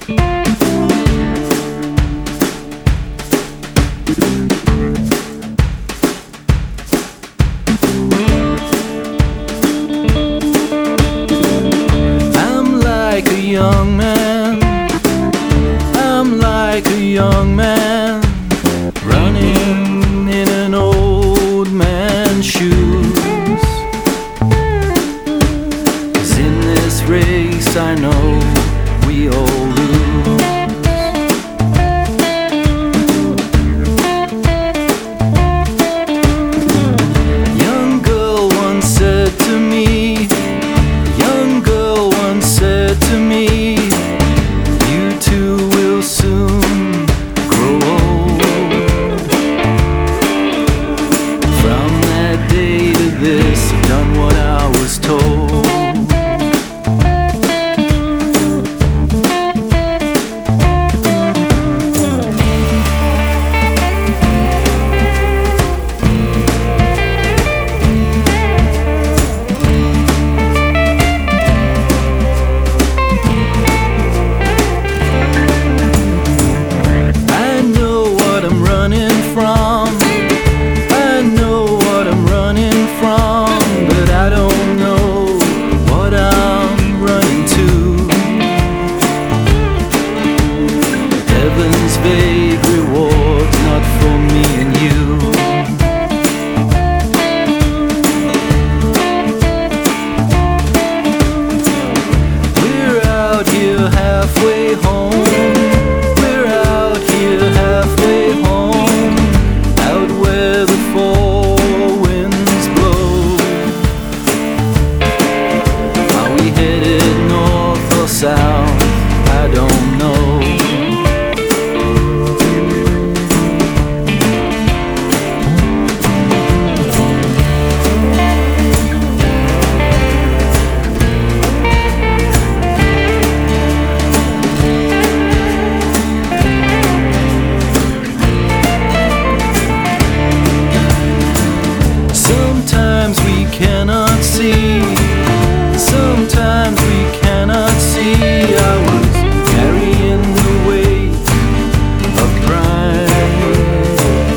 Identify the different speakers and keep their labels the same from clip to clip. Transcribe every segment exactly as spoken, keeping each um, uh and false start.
Speaker 1: I'm like a young man, I'm like a young man, running in an old man's shoes. 'Cause in this race I know we all lose. Young girl once said to me, young girl once said to me, you too will soon grow old. From that day to this, I've done what I was told. From, I know what I'm running from, but I don't know what I'm running to. Heaven's vague rewards, not for me and you. We're out here halfway home. We're out here halfway home. Where the four winds blow. Are we headed north or south? I don't know. Sometimes we cannot see, sometimes we cannot see. I was carrying the weight of pride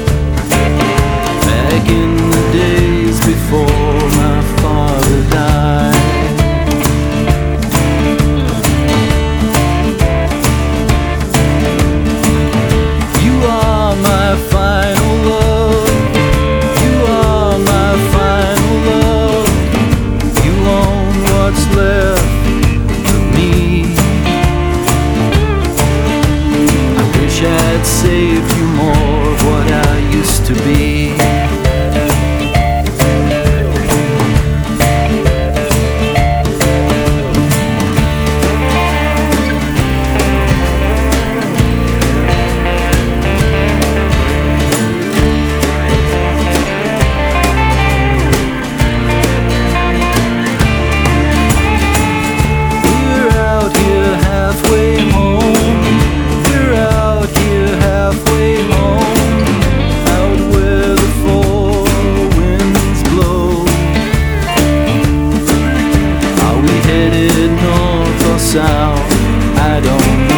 Speaker 1: back in the days before my father died. You are my final love. What's left of me? I wish I'd saved you more of what I used to be. South, I don't know.